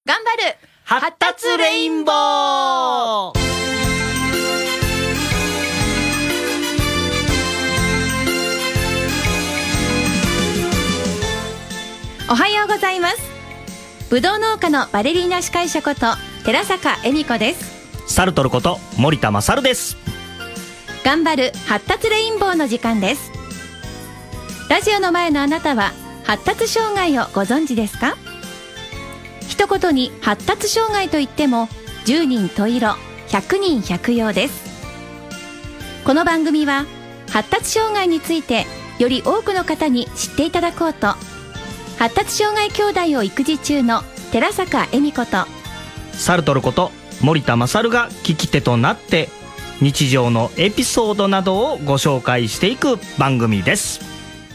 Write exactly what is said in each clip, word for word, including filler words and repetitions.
頑張る発達レインボー。 おはようございます。ぶどう農家のバレリーナ司会者こと寺坂恵美子です。 サルトルこと森田勝です。 頑張る発達レインボーの時間です。ラジオの前のあなたは発達障害をご存知ですか？一言に発達障害といってもじゅうにん十色ひゃくにん百葉です。この番組は発達障害についてより多くの方に知っていただこうと、発達障害兄弟を育児中の寺坂恵美子とサルトルこと森田勝が聞き手となって日常のエピソードなどをご紹介していく番組です。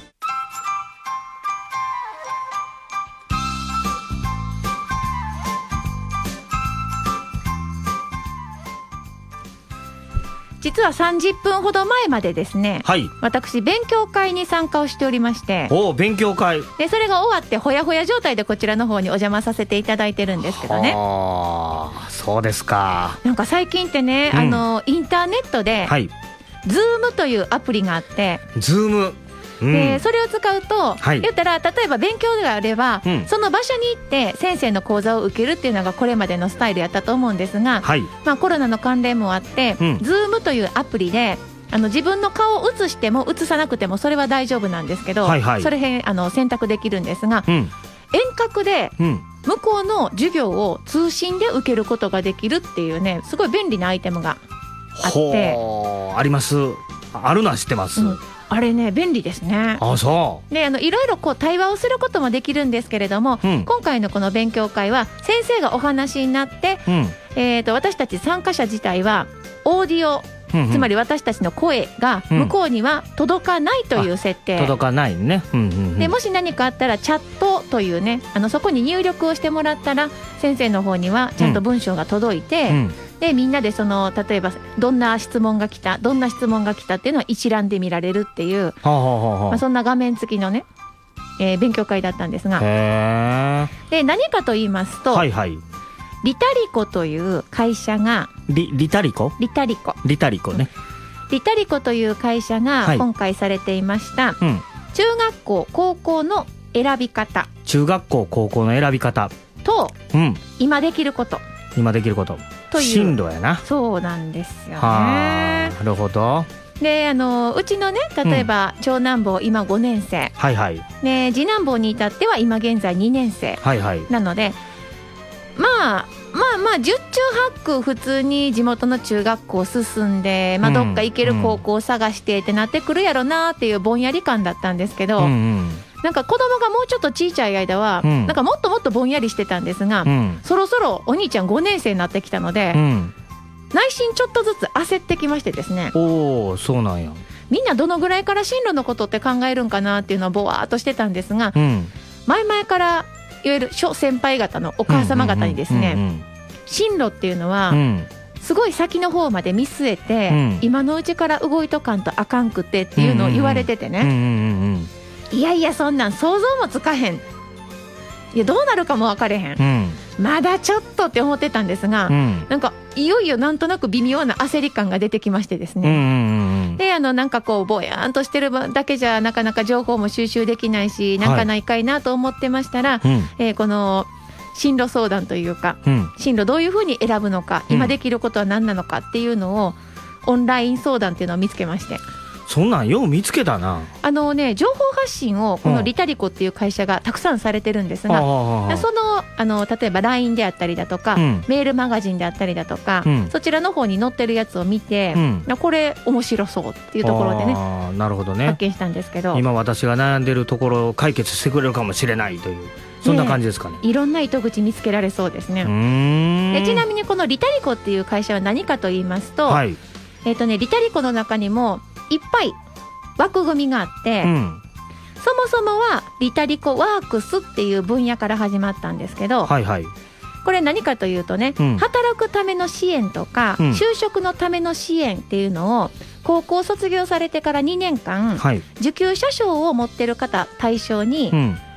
実はさんじゅっぷんほど前までですね、 はい、 私勉強会に参加をしておりまして、 お勉強会でそれが終わってほやほや状態でこちらの方にお邪魔させていただいてるんですけどね。 ああ、そうですか。 なんか最近ってね、うん、あのインターネットで、はい、Zoom というアプリがあって、 Zoom、うん、 でそれを使うと、はい、言ったら例えば勉強があれば、うん、その場所に行って先生の講座を受けるっていうのがこれまでのスタイルやったと思うんですが、はい、まあ、コロナの関連もあって、うん、Zoom というアプリであの自分の顔を映しても映さなくてもそれは大丈夫なんですけど、はいはい、それへあの選択できるんですが、うん、遠隔で向こうの授業を通信で受けることができるっていうね、すごい便利なアイテムがあって。 ほー、あります。あるのは知ってます、うん、 あれね便利ですね。 あ、そうで、あのいろいろこう対話をすることもできるんですけれども、うん、今回のこの勉強会は先生がお話になって、うん、えーと私たち参加者自体はオーディオ、うんうん、つまり私たちの声が向こうには届かないという設定、 うん、届かないね、うんうんうん、 でもし何かあったらチャットというね、あのそこに入力をしてもらったら先生の方にはちゃんと文章が届いて、うんうん、でみんなでその例えばどんな質問が来たどんな質問が来たっていうのは一覧で見られるっていう、はあはあはあ、まあ、そんな画面付きのね、えー、勉強会だったんですが、 へで何かと言いますと、はいはい、リタリコという会社がリ, リタリコリタリコリタリコねリタリコという会社が今回されていました、はい、うん、中学校高校の選び方中学校高校の選び方と、うん、今できること今できることという進路やな。 そうなんですよね。 はあ、なるほど。 であのうちのね、例えば、うん、長男坊今ごねん生、はいはい、で次男坊に至っては今現在にねん生、はいはい、なのでまあまあまあ十中八九普通に地元の中学校進んで、まあ、どっか行ける高校を探してってなってくるやろなっていうぼんやり感だったんですけど、うんうん、なんか子供がもうちょっと小さい間は、うん、なんかもっともっとぼんやりしてたんですが、うん、そろそろお兄ちゃんごねん生になってきたので、うん、内心ちょっとずつ焦ってきましてですね。 おー、そうなんや。 みんなどのぐらいから進路のことって考えるんかなっていうのをぼわーっとしてたんですが、うん、前々からいわゆる諸先輩方のお母様方にですね、進路っていうのは、うん、すごい先の方まで見据えて、うん、今のうちから動いとかんとあかんくてっていうのを言われててね、うんうんうんうん、いやいやそんなん想像もつかへん、いやどうなるかも分かれへん、うん、まだちょっとって思ってたんですが、うん、なんかいよいよなんとなく微妙な焦り感が出てきましてですね、うんうんうん、であのなんかこうぼやーんとしてるだけじゃなかなか情報も収集できないし、なんかないかいなと思ってましたら、はい、えー、この進路相談というか、うん、進路どういうふうに選ぶのか、今できることは何なのかっていうのをオンライン相談っていうのを見つけまして、 そんなんよう見つけたな。 あのね、情報発信をこのリタリコっていう会社がたくさんされてるんですが、うん、その、あの例えば ライン であったりだとか、うん、メールマガジンであったりだとか、うん、そちらの方に載ってるやつを見て、うん、これ面白そうっていうところでね、 あ、なるほどね、 発見したんですけど、 今私が悩んでるところを解決してくれるかもしれないという、そんな感じですかね。 いろんな糸口見つけられそうですね。うーん、でちなみにこのリタリコっていう会社は何かと言いますと、はい、えーとね、リタリコの中にもいっぱい枠組みがあって、うん、そもそもはリタリコワークスっていう分野から始まったんですけど、はいはい、これ何かというとね、うん、働くための支援とか、うん、就職のための支援っていうのを高校卒業されてからにねんかん、はい、受給者証を持ってる方対象に、うん、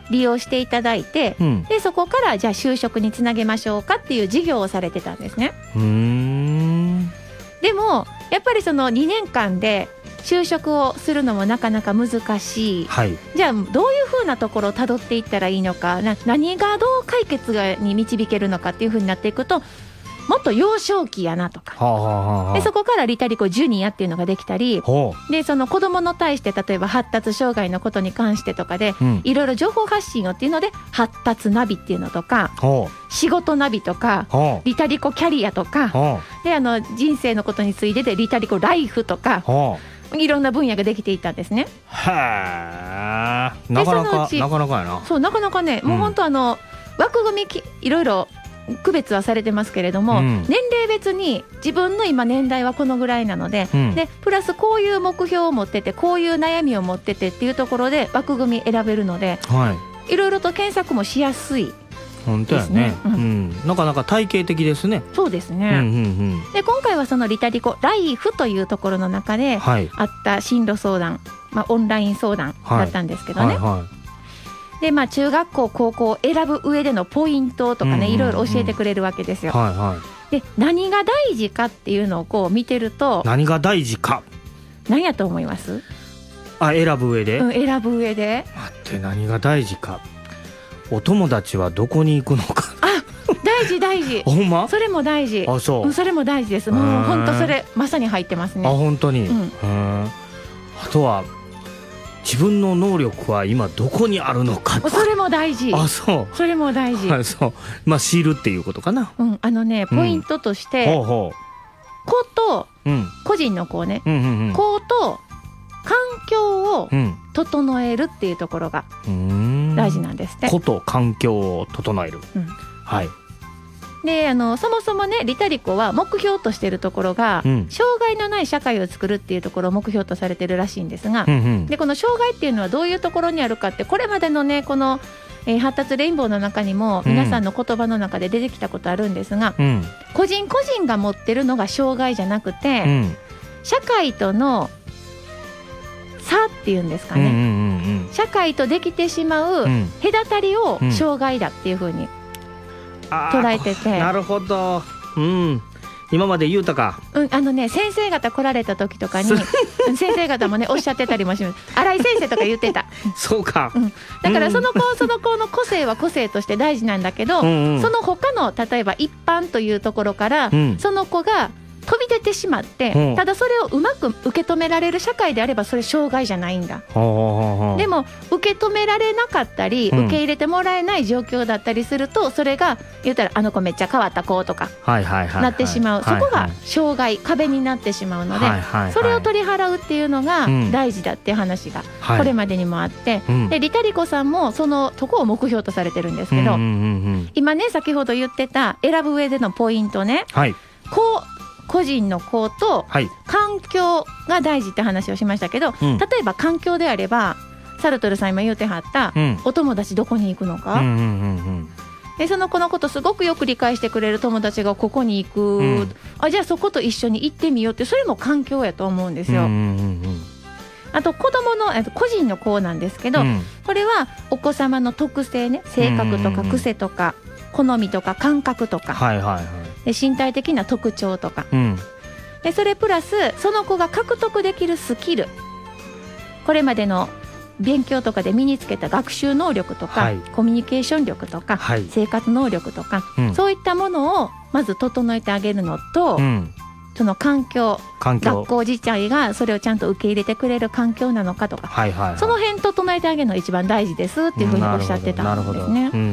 利用していただいて、うん、でそこからじゃあ就職につなげましょうかっていう事業をされてたんですね。 うーんでもやっぱりそのにねんかんで就職をするのもなかなか難しい、 はい、 じゃあどういうふうなところをたどっていったらいいのか、な何がどう解決に導けるのかっていうふうになっていくと、もっと幼少期やなとか、 はあはあはあ、 でそこからリタリコジュニアっていうのができたり、でその子どもに対して例えば発達障害のことに関してとかで、うん、いろいろ情報発信をっていうので発達ナビっていうのとか、仕事ナビとか、リタリコキャリアとかで、あの人生のことについてでリタリコライフとか、いろんな分野ができていたんですね。 へー、なかなかなかなかやな。 そう、なかなかね、もう本当あの、うん、枠組みきいろいろ区別はされてますけれども、うん、年齢別に自分の今年代はこのぐらいなので、うん、でプラスこういう目標を持っててこういう悩みを持っててっていうところで枠組み選べるので、はい、いろいろと検索もしやすい。 本当やね、うんうん、なかなか体系的ですね。 そうですね、うんうんうん、で今回はそのリタリコライフというところの中であった進路相談、まあ、オンライン相談だったんですけどね、はいはいはい、でまあ、中学校高校を選ぶ上でのポイントとかね、うんうんうん、いろいろ教えてくれるわけですよ、はいはい、で何が大事かっていうのをこう見てると、 何が大事か何やと思います？ あ、選ぶ上で、 うん、選ぶ上で待って、何が大事か、お友達はどこに行くのか。 あ、大事大事ほんま？ それも大事。 あ、そう、 うん、それも大事です。もう本当それまさに入ってますね。 あ、本当に、うん、あとは自分の能力は今どこにあるのか。 それも大事。 あ、そう、 それも大事。 あ、そう、まあ知るっていうことかな、 うん、あのね、ポイントとして、うん、ほうほう、子と、うん、個人の子ね、うんうんうん、子と環境を整えるっていうところが大事なんですって。 子と環境を整える、うん、はい。 であのそもそもね、リタリコは目標としているところが、うん、障害のない社会を作るっていうところを目標とされているらしいんですが、うんうん、でこの障害っていうのはどういうところにあるかって、これまでのねこの、えー、発達レインボーの中にも皆さんの言葉の中で出てきたことあるんですが、うん、個人個人が持ってるのが障害じゃなくて、うん、社会との差っていうんですかね、うんうんうんうん、社会とできてしまう隔たりを障害だっていうふうに捉えてて、うん、 なるほど、うん、今まで言うたか、 うん、あのね、先生方来られた時とかに先生方もねおっしゃってたりもします。新井先生とか言ってたそうか、 うん、だからその子、うん、その子の個性は個性として大事なんだけど、うんうん、その他の例えば一般というところから、うん、その子が飛び出てしまって、うん、ただそれをうまく受け止められる社会であればそれ障害じゃないんだ。でも受け止められなかったり、うん、受け入れてもらえない状況だったりすると、それが言ったらあの子めっちゃ変わった子とかなってしまう、そこが障害、壁になってしまうので、はいはいはい、それを取り払うっていうのが大事だっていう話がこれまでにもあって、はい、でリタリコさんもそのとこを目標とされてるんですけど、うんうんうん、今ね先ほど言ってた選ぶ上でのポイントね、はい、こう個人の子と環境が大事って話をしましたけど、はい、例えば環境であればサルトルさん今言うてはった、うん、お友達どこに行くのか、うんうんうんうん、でその子のことすごくよく理解してくれる友達がここに行く、うん、あじゃあそこと一緒に行ってみようって、それも環境やと思うんですよ、うんうんうん、あと子供の個人の子なんですけど、うん、これはお子様の特性ね、性格とか癖とか、うんうんうん、好みとか感覚とか、はいはいはい、で身体的な特徴とか、うん、でそれプラスその子が獲得できるスキル、これまでの勉強とかで身につけた学習能力とか、はい、コミュニケーション力とか、はい、生活能力とか、うん、そういったものをまず整えてあげるのと、うん、その環境、環境学校自体がそれをちゃんと受け入れてくれる環境なのかとか、はいはいはい、その辺整えてあげるのが一番大事ですっていうふうにおっしゃってたんですね。うん、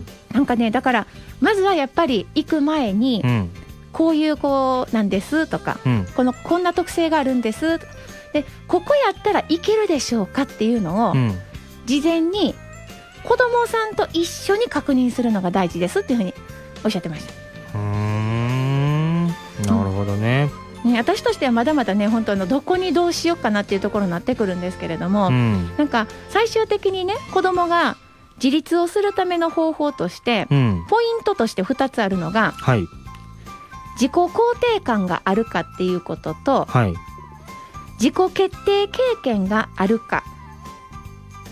なんかね、だからまずはやっぱり行く前に、うん、こういう子なんですとか、うん、このこんな特性があるんですで、ここやったらいけるでしょうかっていうのを、うん、事前に子どもさんと一緒に確認するのが大事ですっていうふうにおっしゃってました。 うーん、なるほどね、 うん、ね、私としてはまだまだね、本当のどこにどうしようかなっていうところになってくるんですけれども、うん、なんか最終的にね、子どもが自立をするための方法として、うん、ポイントとしてふたつあるのが、はい、自己肯定感があるかっていうことと、はい、自己決定経験があるか、 うん、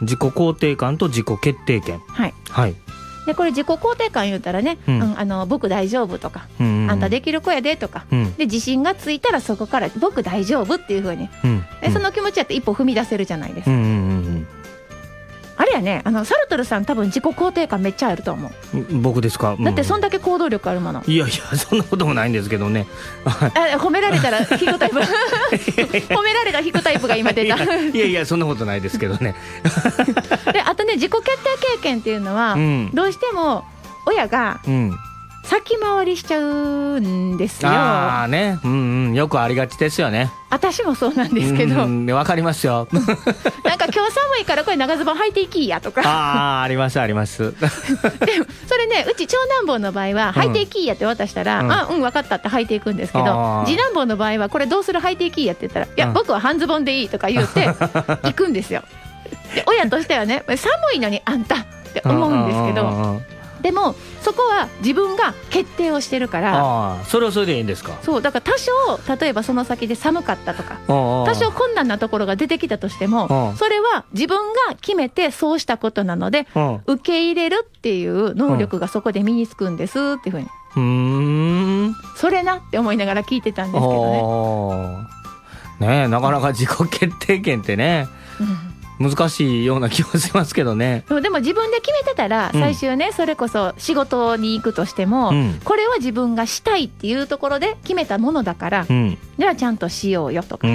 自己肯定感と自己決定権。 はい、 はい、 でこれ自己肯定感言ったらね、うん、あの僕大丈夫とか、うんうんうん、あんたできる子やでとか、うん、で自信がついたらそこから僕大丈夫っていう風に、うんうん、その気持ちやって一歩踏み出せるじゃないですか、うんうんうん、あれやね、あのサルトルさん多分自己肯定感めっちゃあると思う。 僕ですか、うん、 だってそんだけ行動力あるもの。 いやいやそんなこともないんですけどねあ褒められたら引くタイプ褒められたら引くタイプが今出たいやいやいやそんなことないですけどねであとね自己決定経験っていうのは、うん、どうしても親が、うん先回りしちゃうんですよ。 ああね、うんうん、よくありがちですよね。 私もそうなんですけど、 うんわかりますよなんか今日寒いからこれ長ズボン履いていきやとかああありますありますでもそれねうち長男坊の場合は履いていきやって渡したら、うん、あうん分かったって履いていくんですけど、次男坊の場合はこれどうする履いていきやって言ったらいや、うん、僕は半ズボンでいいとか言って行くんですよ。で親としてはね寒いのにあんたって思うんですけど、でもそこは自分が決定をしてるから。 ああそれはそれでいいんですか。 そうだから多少例えばその先で寒かったとか多少困難なところが出てきたとしてもそれは自分が決めてそうしたことなので受け入れるっていう能力がそこで身につくんですっていうふうに。 うーんそれなって思いながら聞いてたんですけどね。ねえなかなか自己決定権ってね、うん難しいような気もしますけどね。 でも自分で決めてたら最終ね、うん、それこそ仕事に行くとしても、うん、これは自分がしたいっていうところで決めたものだから、うん、ではちゃんとしようよとか、うん、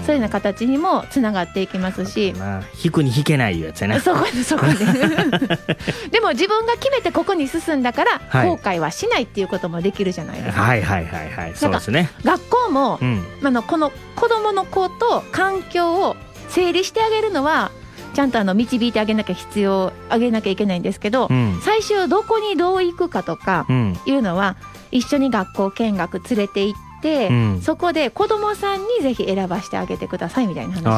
そういうような形にもつながっていきますし、 引くに引けないやつやね。 そこでそこででも自分が決めてここに進んだから、はい、後悔はしないっていうこともできるじゃないですか。 はいはいはいはい、そうですね。 学校も、うん、あのこの子どもの子と環境を整理してあげるのはちゃんとあの導いてあげなきゃ必要あげなきゃいけないんですけど、うん、最終どこにどう行くかとかいうのは、うん、一緒に学校見学連れて行って、うん、そこで子どもさんにぜひ選ばしてあげてくださいみたいな話。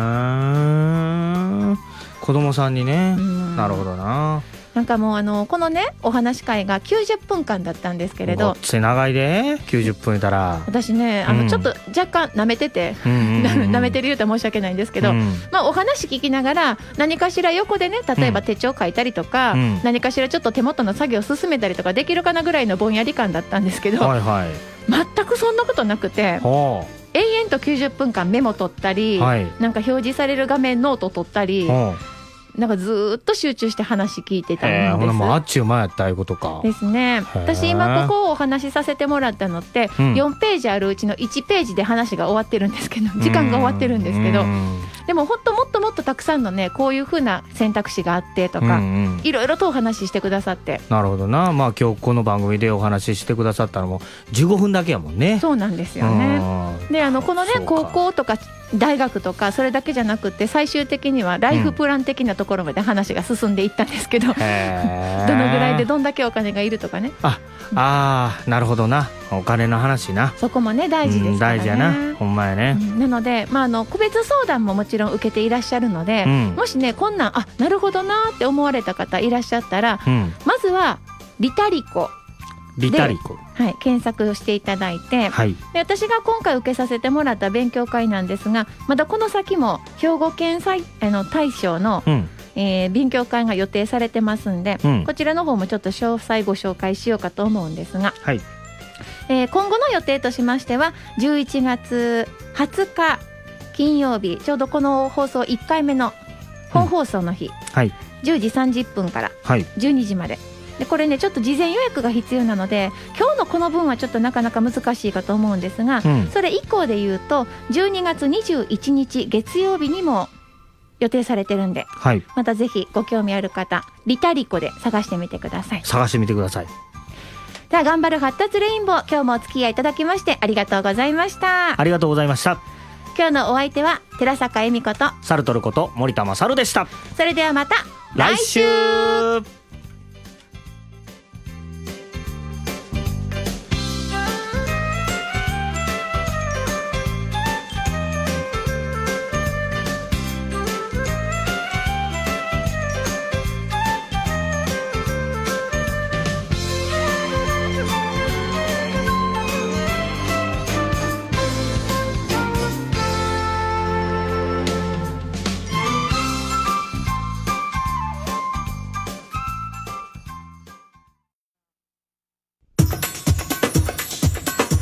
あ子どもさんにね、なるほどな。 なんかもうあのこのねお話し会がきゅうじゅっぷんかんだったんですけれど、 つい長いできゅうじゅっぷんいたら私ねあのちょっと若干舐めてて、うん、舐めてる言うと申し訳ないんですけど、うん、まあお話聞きながら何かしら横でね例えば手帳書いたりとか、うん、何かしらちょっと手元の作業を進めたりとかできるかなぐらいのぼんやり感だったんですけど、はいはい、全くそんなことなくて延々ときゅうじゅっぷんかんメモ取ったり、はい、なんか表示される画面ノート取ったりなんかずっと集中して話聞いてたんです。 ほなもうあっちゅう前やったいうことかですね。私今ここをお話しさせてもらったのって、うん、よんページあるうちのいちページで話が終わってるんですけど時間が終わってるんですけど、でもほんともっともっとたくさんのねこういう風な選択肢があってとか、うんうん、いろいろとお話ししてくださって。 なるほどな。まあ今日この番組でお話ししてくださったのもじゅうごふんだけやもんね。 そうなんですよね。であのこのね高校とか大学とかそれだけじゃなくて最終的にはライフプラン的なところまで話が進んでいったんですけど、うん、どのぐらいでどんだけお金がいるとかね。 ああなるほどな。お金の話な。 そこもね大事ですからね、うん、大事やなほんまやね、 うん、なので、まあ、あの個別相談ももちろん受けていらっしゃるので、うん、もしねこんなんあなるほどなって思われた方いらっしゃったら、うん、まずはリタリコリタリコ、 はい、検索をしていただいて、はい、で私が今回受けさせてもらった勉強会なんですがまだこの先も兵庫県最あの大賞の、うんえー、勉強会が予定されてますんで、うん、こちらの方もちょっと詳細ご紹介しようかと思うんですが、はいえー、今後の予定としましてはじゅういちがつはつか金曜日ちょうどこの放送いっかいめの本放送の日、うんはい、じゅうじさんじゅっぷんからじゅうにじまで、でこれねちょっと事前予約が必要なので今日のこの分はちょっとなかなか難しいかと思うんですが、うん、それ以降で言うとじゅうにがつにじゅういちにち月曜日にも予定されてるんで、はい、またぜひご興味ある方リタリコで探してみてください。 探してみてください。 さあ頑張る発達レインボー今日もお付き合いいただきましてありがとうございました。 ありがとうございました。 今日のお相手は寺坂恵美子とサルトルこと森田勝でした。 それではまた来週。